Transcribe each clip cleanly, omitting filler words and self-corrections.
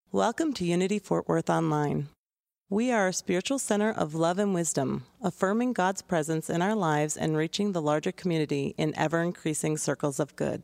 Welcome to Unity Fort Worth Online. We are a spiritual center of love and wisdom, affirming God's presence in our lives and reaching the larger community in ever-increasing circles of good.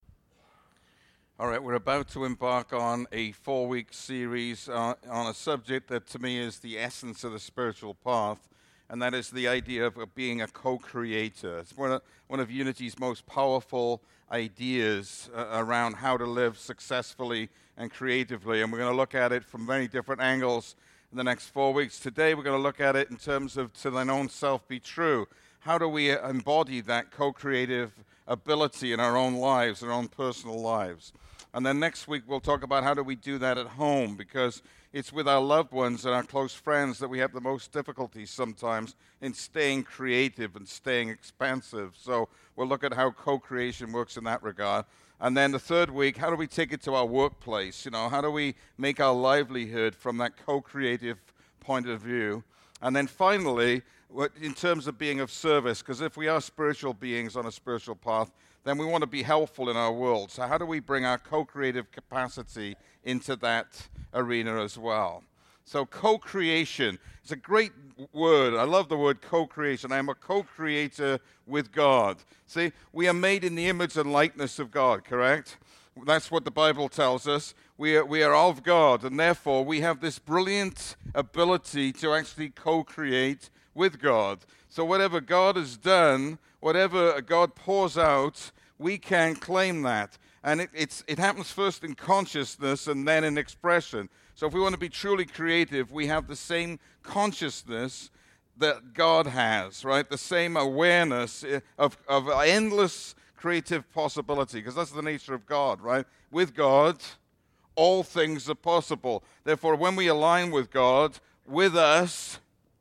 All right, we're about to embark on a 4-week series on a subject that to me is the essence of the spiritual path, and that is the idea of being a co-creator. It's one of Unity's most powerful ideas around how to live successfully and creatively, and we're going to look at it from many different angles in the next 4 weeks. Today we're going to look at it in terms of to thine own self be true. How do we embody that co-creative ability in our own lives, our own personal lives? And then next week we'll talk about how do we do that at home, because it's with our loved ones and our close friends that we have the most difficulty sometimes in staying creative and staying expansive. So we'll look at how co-creation works in that regard. And then the third week, how do we take it to our workplace? How do we make our livelihood from that co-creative point of view? And then finally, in terms of being of service, because if we are spiritual beings on a spiritual path, then we want to be helpful in our world. So how do we bring our co-creative capacity into that arena as well? So co-creation is a great word. I love the word co-creation. I am a co-creator with God. See, we are made in the image and likeness of God, correct? That's what the Bible tells us. We are of God, and therefore we have this brilliant ability to actually co-create with God. So whatever God has done, whatever God pours out, we can claim that. And it happens first in consciousness and then in expression. So if we want to be truly creative, we have the same consciousness that God has, right? The same awareness of endless creative possibility, because that's the nature of God, right? With God, all things are possible. Therefore, when we align with God, with us,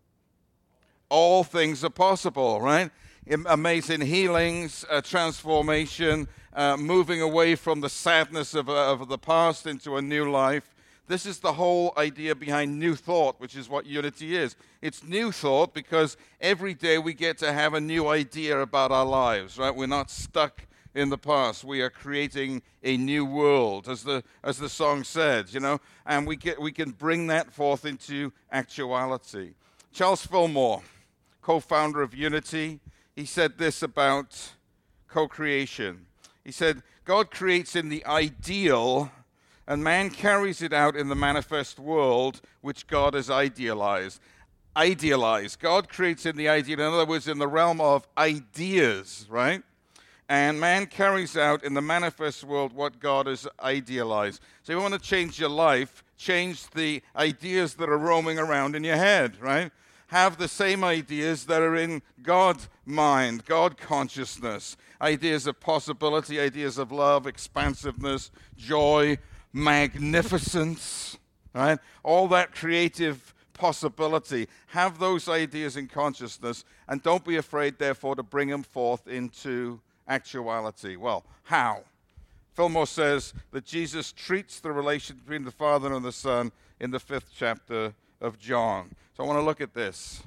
all things are possible, right? Amazing healings, transformation, moving away from the sadness of the past into a new life. This is the whole idea behind New Thought, which is what Unity is. It's New Thought because every day we get to have a new idea about our lives, right? We're not stuck in the past. We are creating a new world, as the song said, and we can bring that forth into actuality. Charles Fillmore, co-founder of Unity, he said this about co-creation. He said, God creates in the ideal, and man carries it out in the manifest world, which God has idealized. God creates in the ideal, in other words, in the realm of ideas, right? And man carries out in the manifest world what God has idealized. So if you want to change your life, change the ideas that are roaming around in your head, right? Have the same ideas that are in God's mind, God consciousness, ideas of possibility, ideas of love, expansiveness, joy, magnificence, right? All that creative possibility. Have those ideas in consciousness, and don't be afraid, therefore, to bring them forth into actuality. Well, how? Fillmore says that Jesus treats the relation between the Father and the Son in the 5th chapter of John. So I want to look at this.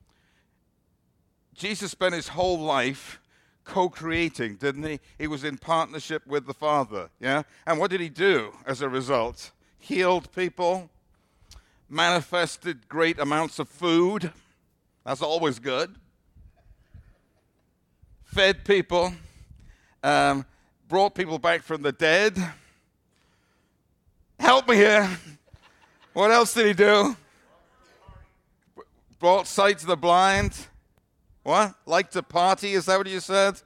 Jesus spent his whole life co-creating, didn't he? He was in partnership with the Father, yeah? And what did he do as a result? Healed people, manifested great amounts of food. That's always good. Fed people, brought people back from the dead. Help me here. What else did he do? Brought sight to the blind. What? Like to party? Is that what you said?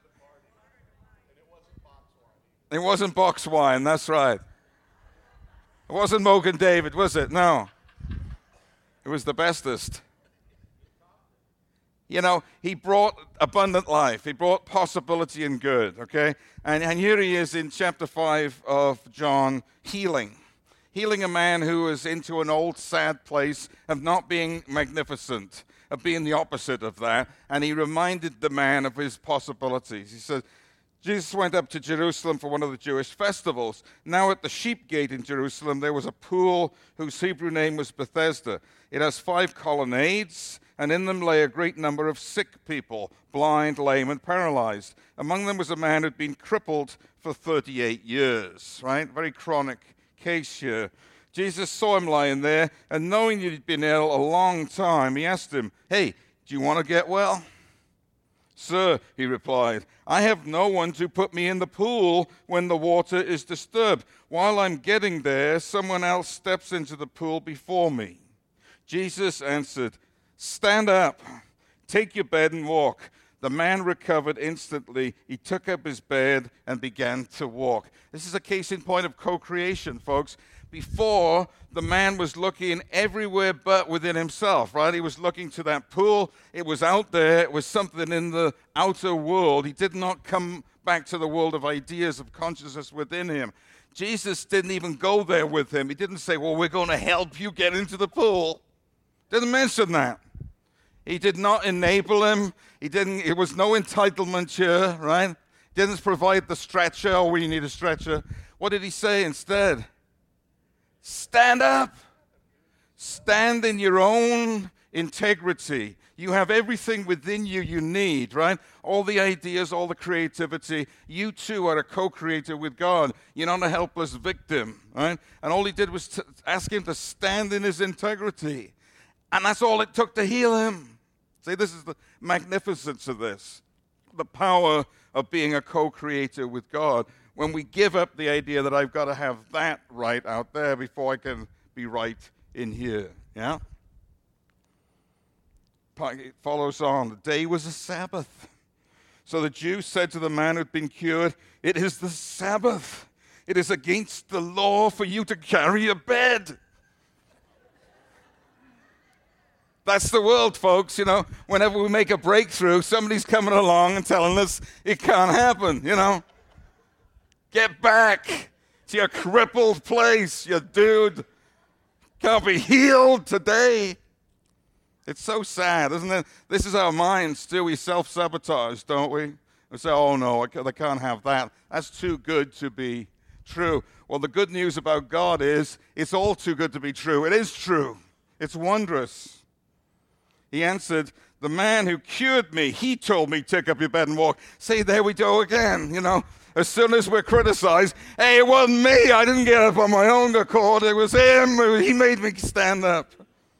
It wasn't box wine. That's right. It wasn't Mogan David, was it? No. It was the bestest. He brought abundant life. He brought possibility and good, okay? And here he is in chapter 5 of John, healing a man who was into an old, sad place of not being magnificent, of being the opposite of that. And he reminded the man of his possibilities. He said, Jesus went up to Jerusalem for one of the Jewish festivals. Now at the sheep gate in Jerusalem, there was a pool whose Hebrew name was Bethesda. It has 5 colonnades, and in them lay a great number of sick people, blind, lame, and paralyzed. Among them was a man who'd been crippled for 38 years, right? Very chronic case here. Jesus saw him lying there, and knowing that he'd been ill a long time, he asked him, "Hey, do you want to get well?" "Sir," he replied, "I have no one to put me in the pool when the water is disturbed. While I'm getting there, someone else steps into the pool before me." Jesus answered, "Stand up, take your bed and walk." The man recovered instantly. He took up his bed and began to walk. This is a case in point of co-creation, folks. Before, the man was looking everywhere but within himself, right? He was looking to that pool. It was out there. It was something in the outer world. He did not come back to the world of ideas, of consciousness within him. Jesus didn't even go there with him. He didn't say, "Well, we're going to help you get into the pool." Didn't mention that. He did not enable him. It was no entitlement here, right? Didn't provide the stretcher. "Oh, we need a stretcher." What did he say instead? Stand up. Stand in your own integrity. You have everything within you you need, right? All the ideas, all the creativity. You too are a co-creator with God. You're not a helpless victim, right? And all he did was ask him to stand in his integrity. And that's all it took to heal him. See, this is the magnificence of this. The power of being a co-creator with God. When we give up the idea that I've got to have that right out there before I can be right in here. Yeah? It follows on. The day was a Sabbath. So the Jews said to the man who had been cured, "It is the Sabbath. It is against the law for you to carry a bed." That's the world, folks. You know, whenever we make a breakthrough, somebody's coming along and telling us it can't happen, you know. Get back to your crippled place, you dude. Can't be healed today. It's so sad, isn't it? This is our minds, too. We self-sabotage, don't we? We say, "Oh, no, they can't have that. That's too good to be true." Well, the good news about God is it's all too good to be true. It is true. It's wondrous. He answered, "The man who cured me, he told me, 'Take up your bed and walk.'" See, there we go again, you know. As soon as we're criticized, "Hey, it wasn't me. I didn't get up on my own accord. It was him. He made me stand up."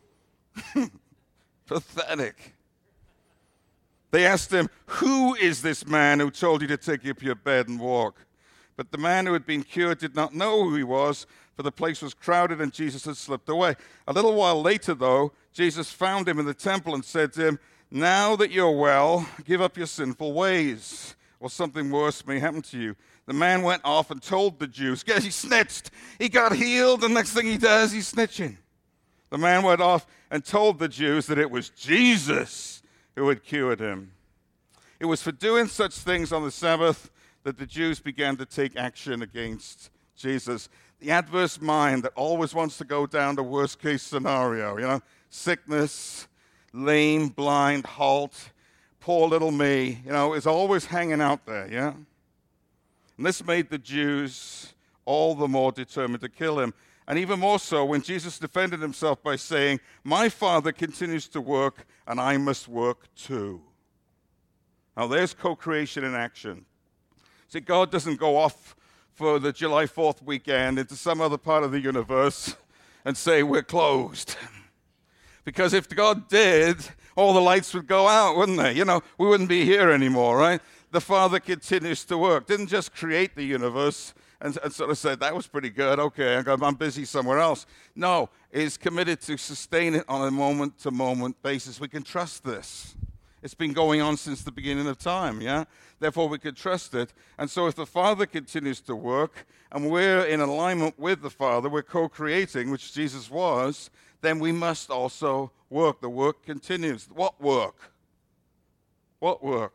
Pathetic. They asked him, "Who is this man who told you to take up your bed and walk?" But the man who had been cured did not know who he was, for the place was crowded and Jesus had slipped away. A little while later, though, Jesus found him in the temple and said to him, "Now that you're well, give up your sinful ways, or something worse may happen to you." The man went off and told the Jews. Guess he snitched. He got healed. The next thing he does, he's snitching. The man went off and told the Jews that it was Jesus who had cured him. It was for doing such things on the Sabbath that the Jews began to take action against Jesus. The adverse mind that always wants to go down the worst case scenario, you know, sickness, lame, blind, halt, poor little me, you know, is always hanging out there, yeah? And this made the Jews all the more determined to kill him. And even more so when Jesus defended himself by saying, "My Father continues to work, and I must work too." Now there's co-creation in action. See, God doesn't go off for the July 4th weekend into some other part of the universe and say, "We're closed." Because if God did, all the lights would go out, wouldn't they? You know, we wouldn't be here anymore, right? The Father continues to work. Didn't just create the universe and sort of said, "That was pretty good. Okay, I'm busy somewhere else." No, He's committed to sustain it on a moment-to-moment basis. We can trust this. It's been going on since the beginning of time, yeah? Therefore, we can trust it. And so if the Father continues to work, and we're in alignment with the Father, we're co-creating, which Jesus was, then we must also work. The work continues. What work? What work?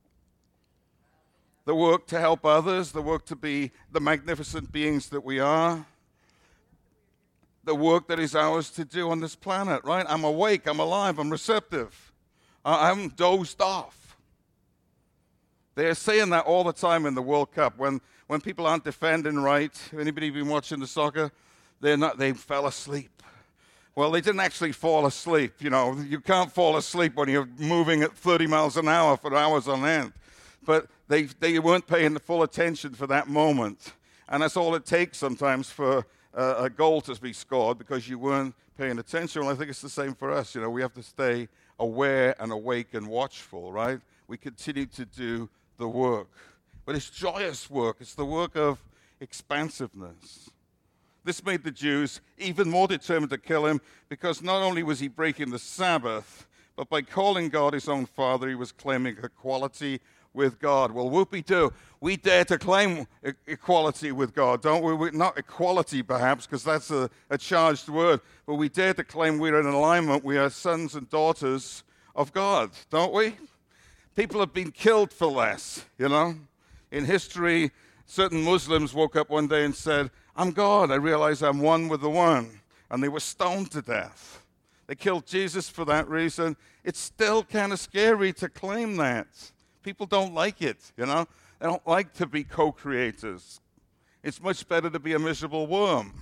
The work to help others, the work to be the magnificent beings that we are, the work that is ours to do on this planet, right? I'm awake, I'm alive, I'm receptive. I haven't dozed off. They're saying that all the time in the World Cup. When people aren't defending right, anybody been watching the soccer? They fell asleep. Well, they didn't actually fall asleep. You know, you can't fall asleep when you're moving at 30 miles an hour for hours on end. But they weren't paying the full attention for that moment. And that's all it takes sometimes for a goal to be scored because you weren't paying attention. Well, I think it's the same for us. We have to stay aware and awake and watchful, right? We continue to do the work. But it's joyous work. It's the work of expansiveness. This made the Jews even more determined to kill him because not only was he breaking the Sabbath, but by calling God his own Father, he was claiming equality with God. Well, whoopee-doo. We dare to claim equality with God, don't we? Not equality, perhaps, because that's a charged word, but we dare to claim we're in alignment. We are sons and daughters of God, don't we? People have been killed for less, In history, certain Muslims woke up one day and said, I'm God. I realize I'm one with the one. And they were stoned to death. They killed Jesus for that reason. It's still kind of scary to claim that. People don't like it, They don't like to be co-creators. It's much better to be a miserable worm.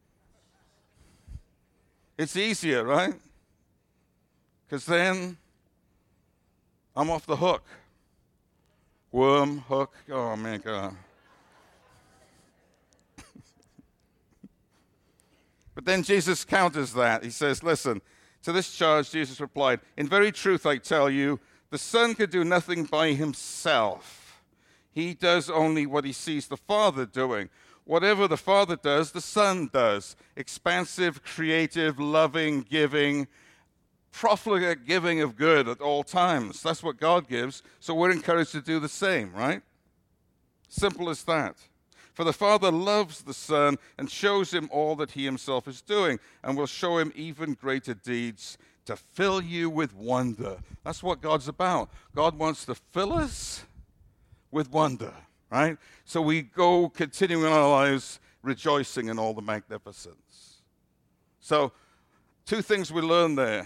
It's easier, right? Because then I'm off the hook. Worm, hook, oh my God. But then Jesus counters that. He says, listen, to this charge Jesus replied, in very truth I tell you, the Son could do nothing by himself. He does only what he sees the Father doing. Whatever the Father does, the Son does. Expansive, creative, loving, giving, profligate giving of good at all times. That's what God gives, so we're encouraged to do the same, right? Simple as that. For the Father loves the Son and shows him all that he himself is doing, and will show him even greater deeds to fill you with wonder. That's what God's about. God wants to fill us with wonder, right? So we go continuing our lives rejoicing in all the magnificence. So, two things we learn there.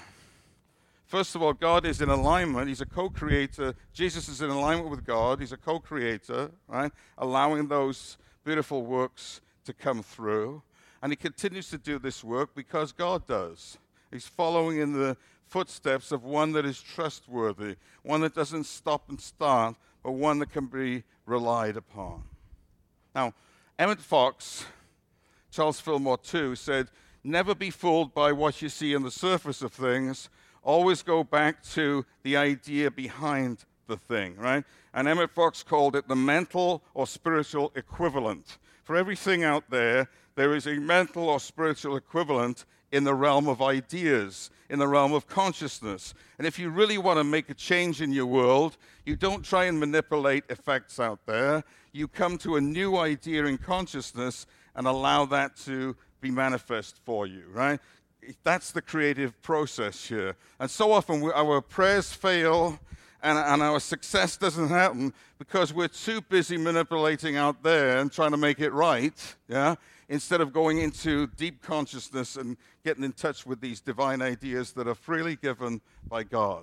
First of all, God is in alignment. He's a co-creator. Jesus is in alignment with God. He's a co-creator, right? Allowing those beautiful works to come through. And he continues to do this work because God does. He's following in the footsteps of one that is trustworthy, one that doesn't stop and start, but one that can be relied upon. Now, Emmett Fox, Charles Fillmore too, said, never be fooled by what you see on the surface of things. Always go back to the idea behind the thing, right? And Emmett Fox called it the mental or spiritual equivalent. For everything out there, there is a mental or spiritual equivalent in the realm of ideas, in the realm of consciousness. And if you really want to make a change in your world, you don't try and manipulate effects out there. You come to a new idea in consciousness and allow that to be manifest for you, right? That's the creative process here. And so often our prayers fail and our success doesn't happen because we're too busy manipulating out there and trying to make it right, instead of going into deep consciousness and getting in touch with these divine ideas that are freely given by God.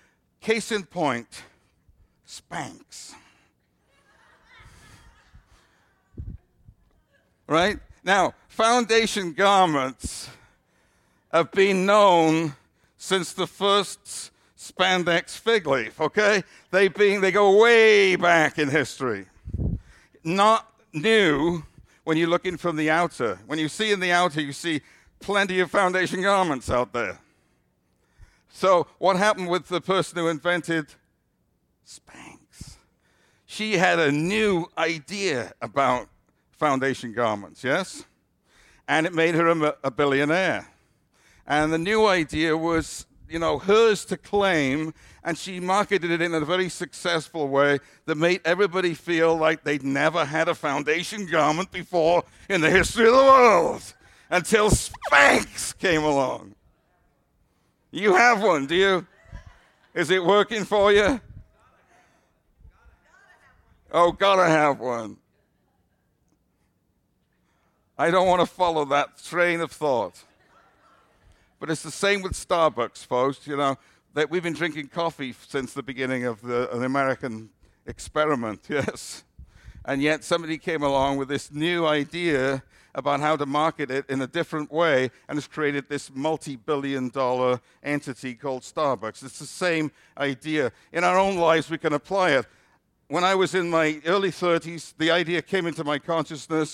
Case in point, Spanx. Right? Now, foundation garments have been known since the first spandex fig leaf, okay? They go way back in history. Not new when you're looking from the outer. When you see in the outer, you see plenty of foundation garments out there. So what happened with the person who invented Spanx? She had a new idea about foundation garments, yes? And it made her a billionaire. And the new idea was, hers to claim, and she marketed it in a very successful way that made everybody feel like they'd never had a foundation garment before in the history of the world until Spanx came along. You have one, do you? Is it working for you? Oh, gotta have one. I don't want to follow that train of thought. But it's the same with Starbucks, folks. That we've been drinking coffee since the beginning of an American experiment, yes. And yet somebody came along with this new idea about how to market it in a different way and has created this multi-billion-dollar entity called Starbucks. It's the same idea. In our own lives, we can apply it. When I was in my early 30s, the idea came into my consciousness,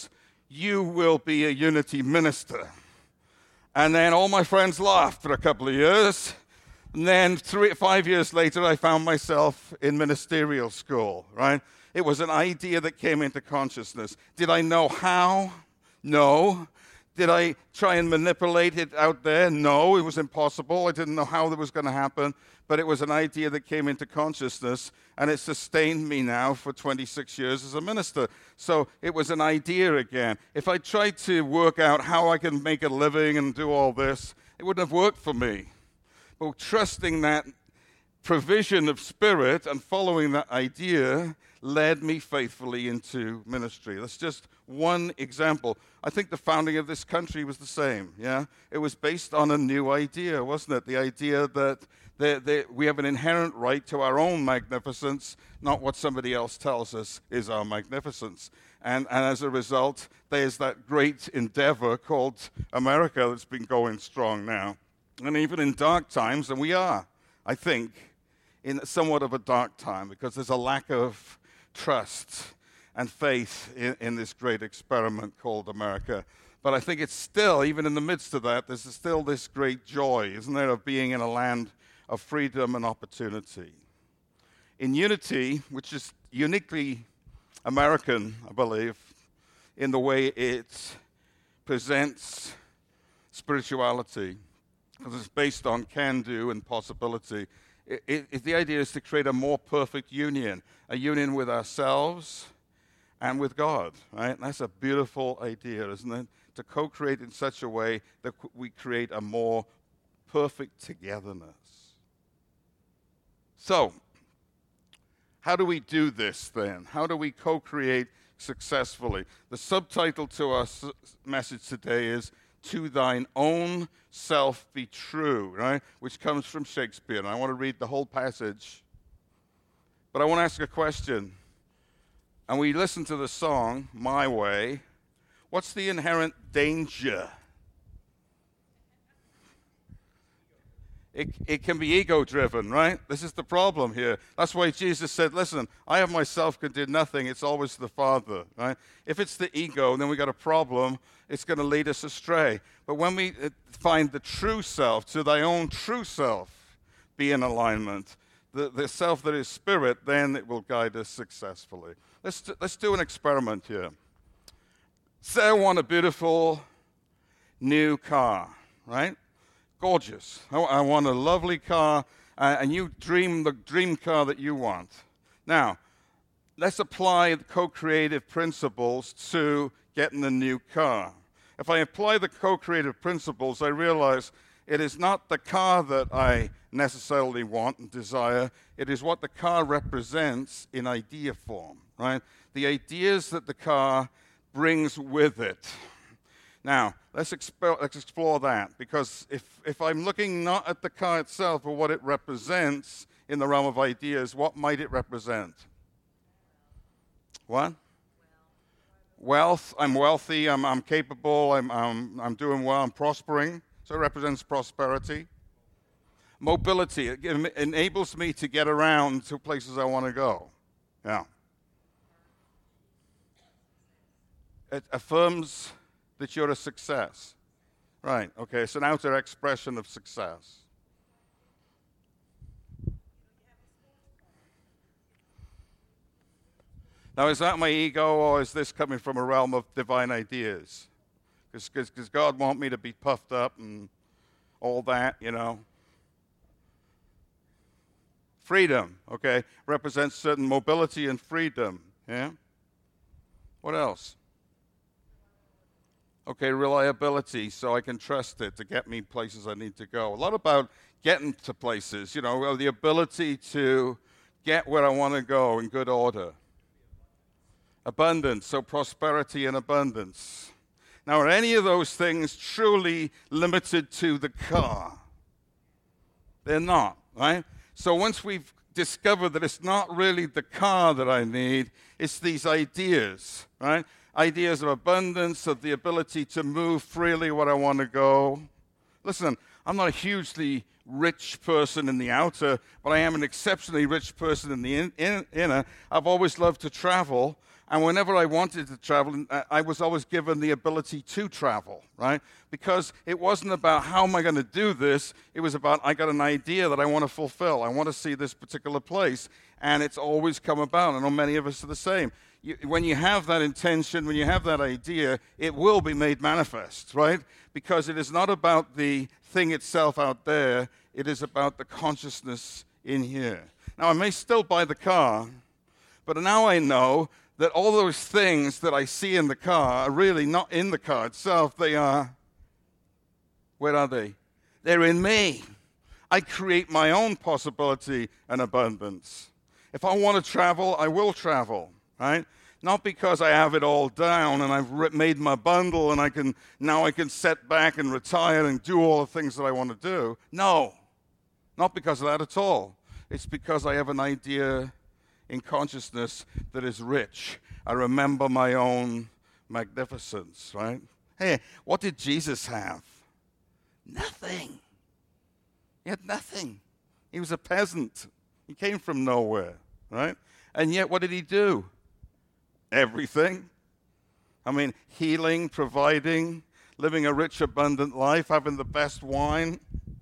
you will be a Unity minister. And then all my friends laughed for a couple of years. And then 5 years later, I found myself in ministerial school, right? It was an idea that came into consciousness. Did I know how? No. Did I try and manipulate it out there? No, it was impossible. I didn't know how that was going to happen, but it was an idea that came into consciousness, and it sustained me now for 26 years as a minister. So it was an idea again. If I tried to work out how I can make a living and do all this, it wouldn't have worked for me. But trusting that provision of spirit and following that idea led me faithfully into ministry. That's just one example. I think the founding of this country was the same, yeah? It was based on a new idea, wasn't it? The idea that we have an inherent right to our own magnificence, not what somebody else tells us is our magnificence. And as a result, there's that great endeavor called America that's been going strong now. And even in dark times, and we are, I think, in somewhat of a dark time, because there's a lack of trust and faith in this great experiment called America. But I think it's still, even in the midst of that, there's still this great joy, isn't there, of being in a land of freedom and opportunity. In Unity, which is uniquely American, I believe, in the way it presents spirituality, because it's based on can-do and possibility. The idea is to create a more perfect union, a union with ourselves and with God, right? And that's a beautiful idea, isn't it? To co-create in such a way that we create a more perfect togetherness. So, how do we do this then? How do we co-create successfully? The subtitle to our message today is "To thine own self be true," right? Which comes from Shakespeare. And I want to read the whole passage. But I want to ask a question. And we listen to the song, My Way. What's the inherent danger? It can be ego-driven, right? This is the problem here. That's why Jesus said, listen, I of myself can do nothing. It's always the Father, right? If it's the ego, then we got a problem. It's going to lead us astray. But when we find the true self, to thy own true self, be in alignment, the self that is spirit, then it will guide us successfully. Let's do an experiment here. Say I want a beautiful new car, right? Gorgeous. I want a lovely car, and you dream the dream car that you want. Now, let's apply the co-creative principles to getting the new car. If I apply the co-creative principles, I realize it is not the car that I necessarily want and desire. It is what the car represents in idea form, right? The ideas that the car brings with it. Now, let's explore that, because if I'm looking not at the car itself, but what it represents in the realm of ideas, what might it represent? What? Wealth. I'm wealthy. I'm capable. I'm doing well. I'm prospering. So it represents prosperity. Mobility. It enables me to get around to places I want to go. Yeah. It affirms that you're a success. Right, okay, it's an outer expression of success. Now, is that my ego, or is this coming from a realm of divine ideas? Because God wants me to be puffed up and all that, you know. Freedom, okay, represents certain mobility and freedom, yeah? What else? Okay, reliability, so I can trust it to get me places I need to go. A lot about getting to places, you know, the ability to get where I want to go in good order. Abundance, so prosperity and abundance. Now, are any of those things truly limited to the car? They're not, right? So once we've discovered that it's not really the car that I need, it's these ideas, right? Ideas of abundance, of the ability to move freely where I want to go. Listen, I'm not a hugely rich person in the outer, but I am an exceptionally rich person in the inner. I've always loved to travel. And whenever I wanted to travel, I was always given the ability to travel, right? Because it wasn't about how am I going to do this. It was about I got an idea that I want to fulfill. I want to see this particular place. And it's always come about. I know many of us are the same. When you have that intention, when you have that idea, it will be made manifest, right? Because it is not about the thing itself out there. It is about the consciousness in here. Now, I may still buy the car, but now I know that all those things that I see in the car are really not in the car itself. They are, where are they? They're in me. I create my own possibility and abundance. If I want to travel, I will travel, right? Not because I have it all down and I've made my bundle and now I can sit back and retire and do all the things that I want to do. No, not because of that at all. It's because I have an idea in consciousness that is rich. I remember my own magnificence, right? Hey, what did Jesus have? Nothing. He had nothing. He was a peasant. He came from nowhere, right? And yet, what did he do? Everything. I mean, healing, providing, living a rich, abundant life, having the best wine.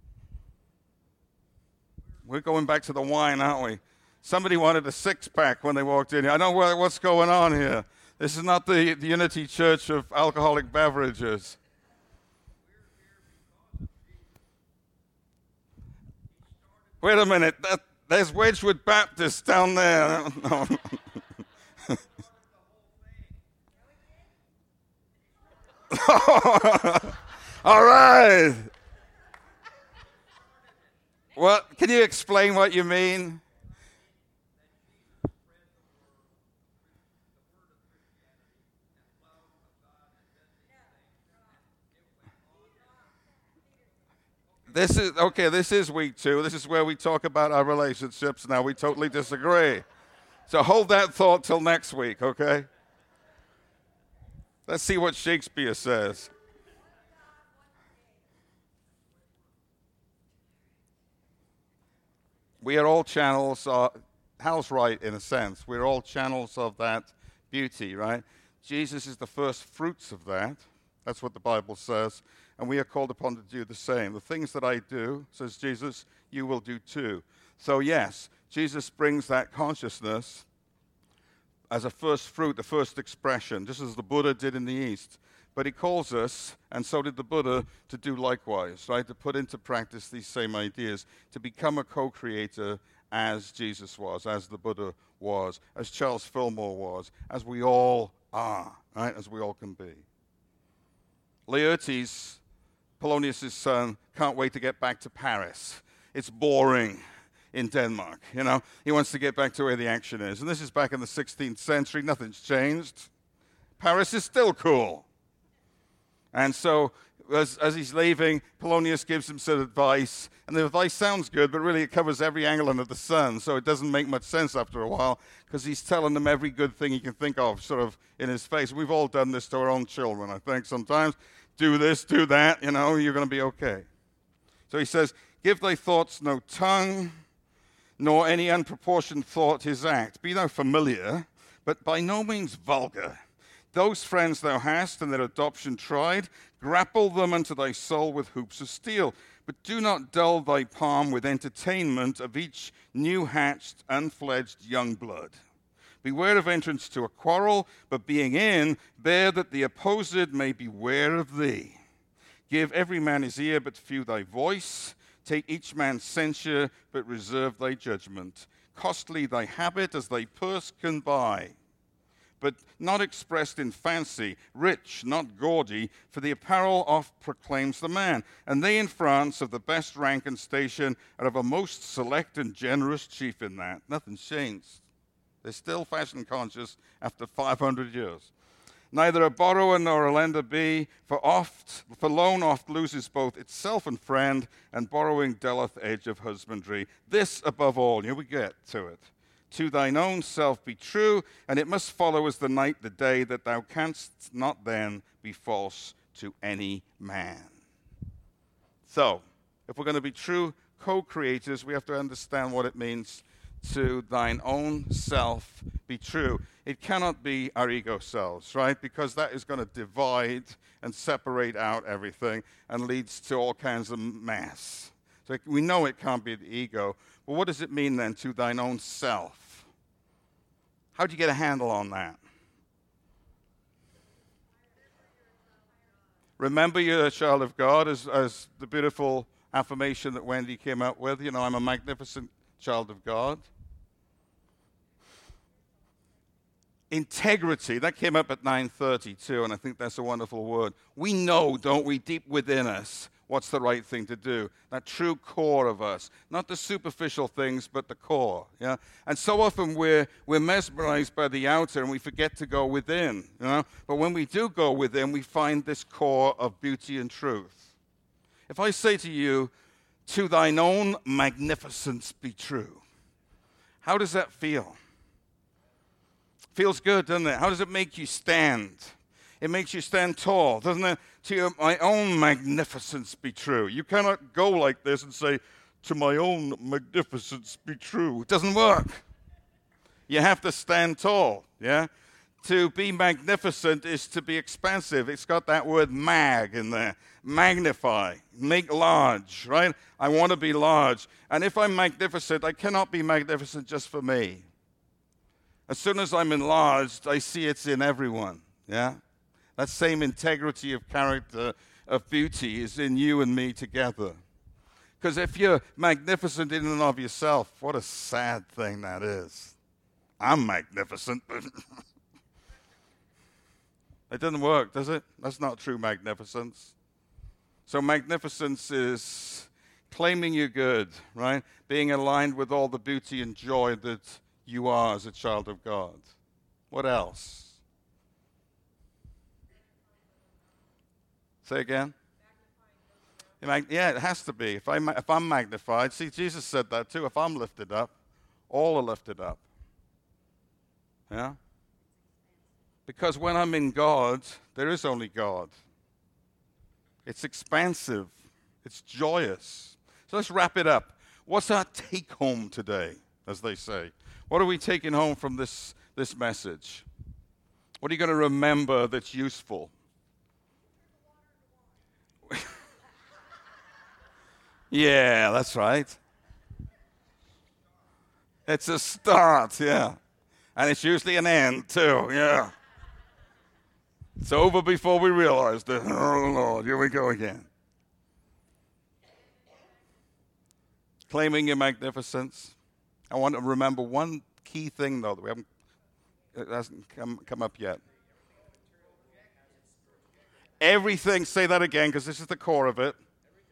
We're going back to the wine, aren't we? Somebody wanted a six-pack when they walked in here. I don't know what's going on here. This is not the Unity Church of alcoholic beverages. Wait a minute. There's Wedgwood Baptist down there. No. All right. What? Can you explain what you mean? This is week 2. This is where we talk about our relationships. Now, we totally disagree. So hold that thought till next week, okay? Let's see what Shakespeare says. We are all channels. Hal's right, in a sense. We're all channels of that beauty, right? Jesus is the first fruits of that. That's what the Bible says. And we are called upon to do the same. The things that I do, says Jesus, you will do too. So yes, Jesus brings that consciousness as a first fruit, the first expression, just as the Buddha did in the East. But he calls us, and so did the Buddha, to do likewise, right? To put into practice these same ideas, to become a co-creator as Jesus was, as the Buddha was, as Charles Fillmore was, as we all are, right? As we all can be. Laertes, Polonius' son, can't wait to get back to Paris. It's boring in Denmark, you know. He wants to get back to where the action is. And this is back in the 16th century. Nothing's changed. Paris is still cool. And so as he's leaving, Polonius gives him some advice. And the advice sounds good, but really it covers every angle under the sun. So it doesn't make much sense after a while because he's telling them every good thing he can think of sort of in his face. We've all done this to our own children, I think, sometimes. Do this, do that, you know, you're going to be okay. So he says, give thy thoughts no tongue, nor any unproportioned thought his act. Be thou familiar, but by no means vulgar. Those friends thou hast and their adoption tried, grapple them unto thy soul with hoops of steel. But do not dull thy palm with entertainment of each new-hatched, unfledged young blood. Beware of entrance to a quarrel, but being in, bear that the opposed may beware of thee. Give every man his ear, but few thy voice. Take each man's censure, but reserve thy judgment. Costly thy habit as thy purse can buy, but not expressed in fancy, rich, not gaudy, for the apparel oft proclaims the man. And they in France of the best rank and station are of a most select and generous chief in that. Nothing's changed. They're still fashion conscious after 500 years. Neither a borrower nor a lender be, for loan oft loses both itself and friend, and borrowing dulleth edge of husbandry. This above all, here we get to it. To thine own self be true, and it must follow as the night the day, that thou canst not then be false to any man. So, if we're going to be true co-creators, we have to understand what it means to thine own self be true. It cannot be our ego selves, right? Because that is going to divide and separate out everything and leads to all kinds of mess. So we know it can't be the ego. But what does it mean then, to thine own self? How do you get a handle on that? Remember you're a child of God, as the beautiful affirmation that Wendy came up with. You know, I'm a magnificent child of God. Integrity, that came up at 9:30 too, and I think that's a wonderful word. We know, don't we, deep within us, what's the right thing to do. That true core of us. Not the superficial things, but the core. Yeah? And so often we're mesmerized by the outer and we forget to go within. You know? But when we do go within, we find this core of beauty and truth. If I say to you, to thine own magnificence be true, how does that feel? Feels good, doesn't it? How does it make you stand? It makes you stand tall, doesn't it? To my own magnificence be true. You cannot go like this and say, to my own magnificence be true. It doesn't work. You have to stand tall, yeah? To be magnificent is to be expansive. It's got that word mag in there. Magnify, make large, right? I want to be large. And if I'm magnificent, I cannot be magnificent just for me. As soon as I'm enlarged, I see it's in everyone, yeah? That same integrity of character, of beauty, is in you and me together. Because if you're magnificent in and of yourself, what a sad thing that is. I'm magnificent, but it doesn't work, does it? That's not true magnificence. So magnificence is claiming you're good, right? Being aligned with all the beauty and joy that you are as a child of God. What else? Say again? Yeah, it has to be. If I'm magnified, see, Jesus said that too. If I'm lifted up, all are lifted up. Yeah? Because when I'm in God, there is only God. It's expansive. It's joyous. So let's wrap it up. What's our take home today, as they say? What are we taking home from this message? What are you going to remember that's useful? Yeah, that's right. It's a start, yeah. And it's usually an end, too, yeah. It's over before we realize it. Oh, Lord, here we go again. Claiming your magnificence. I want to remember one key thing, though, that it hasn't come up yet. Everything, say that again, because this is the core of it.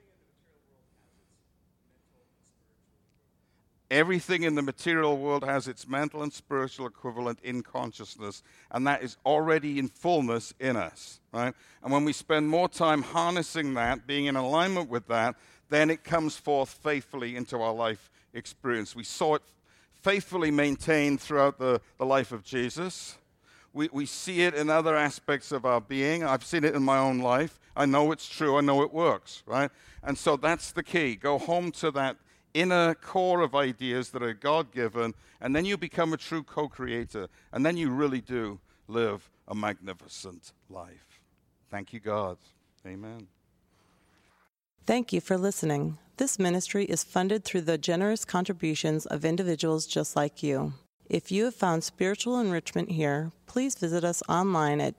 Everything in the material world has its mental and spiritual equivalent in consciousness, and that is already in fullness in us, right? And when we spend more time harnessing that, being in alignment with that, then it comes forth faithfully into our life experience. We saw it faithfully maintained throughout the life of Jesus. We see it in other aspects of our being. I've seen it in my own life. I know it's true. I know it works, right? And so that's the key. Go home to that inner core of ideas that are God-given, and then you become a true co-creator, and then you really do live a magnificent life. Thank you, God. Amen. Thank you for listening. This ministry is funded through the generous contributions of individuals just like you. If you have found spiritual enrichment here, please visit us online at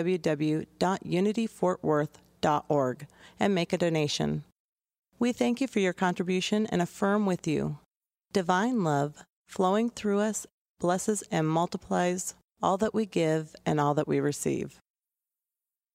www.unityfortworth.org and make a donation. We thank you for your contribution and affirm with you. Divine love flowing through us blesses and multiplies all that we give and all that we receive.